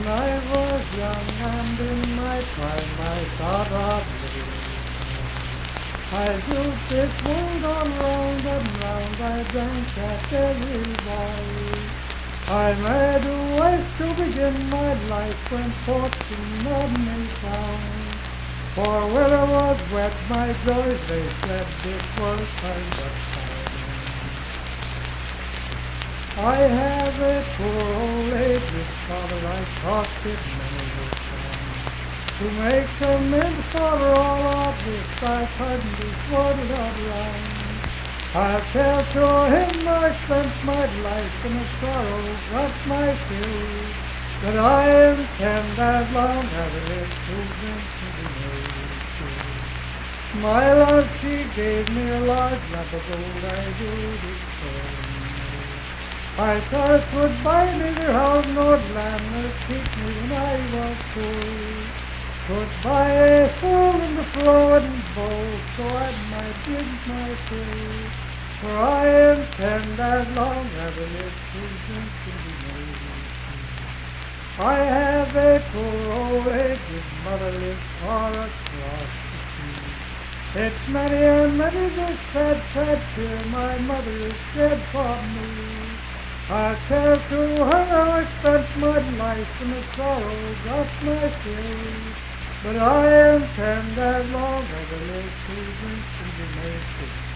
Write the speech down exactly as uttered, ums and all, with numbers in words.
When I was young and in my prime, I thought of living. I built this world all round and round, I drank at every voice. I made a wife to begin my life when fortune had me found. For when I was wet, my joys they fled, this was kind of time. I have a poor old aged father, I taught it many a time. To make amends for all of this, I couldn't be quoted out rhyme. I'll tell to him I spent my life in a sorrow got my fill, but I intend as long as I live to drink to be made true. My love, she gave me a large lump of gold, I do declare. I thought it would buy neither house nor land nor keep me when I was poor. Could buy a fool in the flowing bowl, so I might drink my fill. For I intend as long as I live to drink to be made true. I have a poor old aged mother lives far across the sea. It's many and many this sad, sad tear my mother has shed for me. I tell to her how I spent my life in the sorrow got my fill, but I intend as long as I live to drink and be made free.